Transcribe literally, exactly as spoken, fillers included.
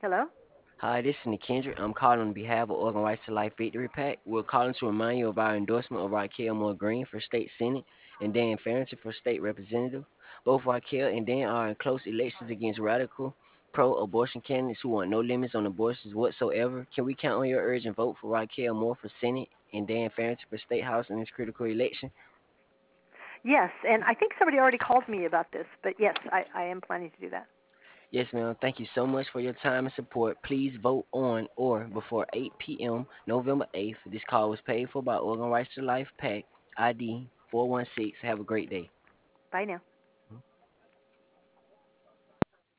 Hello? Hi, this is Nikendra. I'm calling on behalf of Organ Rights to Life Victory PAC. We're calling to remind you of our endorsement of Raquel Moore Green for state senate and Dan Farrington for state representative. Both Raquel and Dan are in close elections against radical pro-abortion candidates who want no limits on abortions whatsoever. Can we count on your urgent vote for Raquel Moore for senate and Dan Farrington for state house in this critical election? Yes, and I think somebody already called me about this, but yes, I, I am planning to do that. Yes, ma'am. Thank you so much for your time and support. Please vote on or before eight p m November eighth. This call was paid for by Organ Rights to Life PAC I D four one six. Have a great day. Bye now.